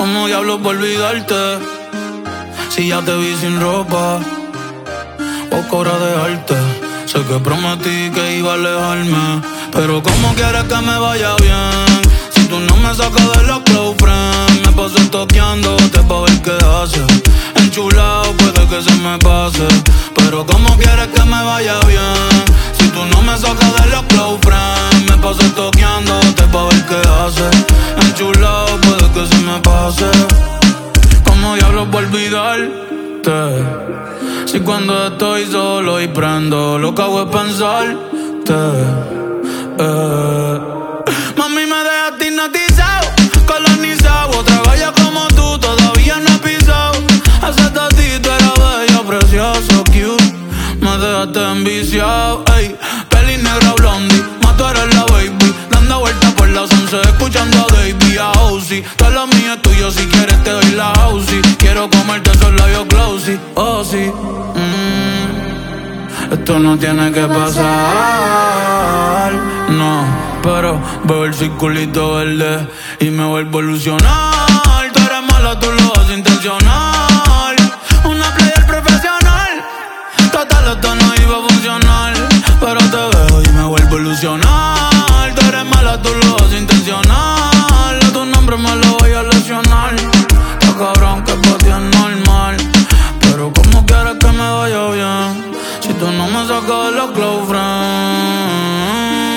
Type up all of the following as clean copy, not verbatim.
¿Cómo diablos voy a olvidarte? Si ya te vi sin ropa, poco hora de dejarte. Sé que prometí que iba a alejarme, pero ¿cómo quieres que me vaya bien? Si tú no me sacas de los close friends. Me paso toqueándote pa' ver qué haces. Enchulado puede que se me pase, pero ¿cómo quieres que me vaya bien? Si tú no me sacas de los close friends. Me paso toqueándote pa' ver qué haces. Enchulado puede que se me pase. ¿Cómo diablos voy a olvidarte? Si cuando estoy solo y prendo, lo que hago es pensarte. Mami, me dejaste hipnotizado, colonizado. Otra bella como tú todavía no he pisado. Hace tatito era bello, precioso, cute. Me dejaste enviciado, ey. Peli negra blondie, más tú eres la baby. Dando vueltas por las 11, escuchando a Davey, a Ozzy. Todo lo mío es tuyo, si quieres te doy la Ozzy. Quiero comerte esos labios glossy, oh sí. Esto no tiene que pasar, no. Pero veo el circulito verde y me vuelvo a ilusionar. Tú eres mala, tú lo haces intencional. Una player profesional. Total, esto no iba a funcionar, pero te veo y me vuelvo a ilusionar. Tú eres mala, tú lo haces intencional. A tu nombre me lo voy a lesionar. Está cabrón que pa' ti es normal, pero ¿cómo quieres que me vaya bien? Si tú no me sacas de los close friends.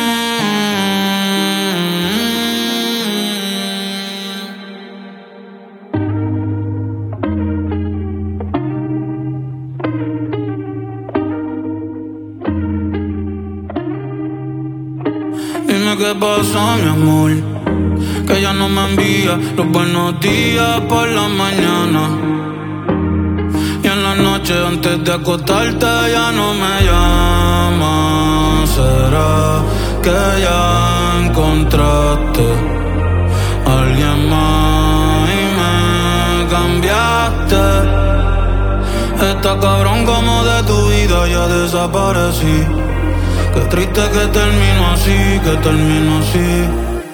Dime qué pasó, mi amor, que ya no me envía los buenos días por la mañana. Y en la noche antes de acostarte ya no me llamas. ¿Será que ya encontraste a alguien más y me cambiaste? Está cabrón como de tu vida ya desaparecí. Qué triste que termino así, que termino así.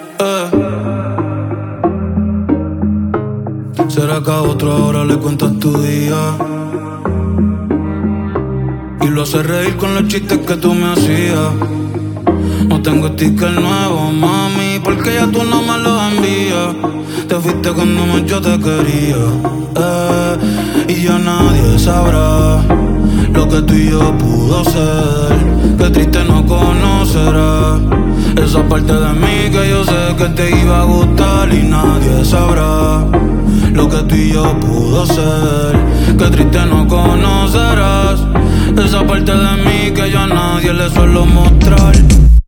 ¿Será que a otro ahora le cuentas tu día? Y lo hace reír con los chistes que tú me hacías. No tengo sticker nuevo, mami, porque ya tú no me lo envías. Te fuiste cuando yo te quería, y ya nadie sabrá lo que tú y yo pudo ser. Qué triste no conocerás esa parte de mí que yo sé que te iba a gustar. Y nadie sabrá lo que tú y yo pudo ser. Qué triste no conocerás esa parte de mí que yo a nadie le suelo mostrar.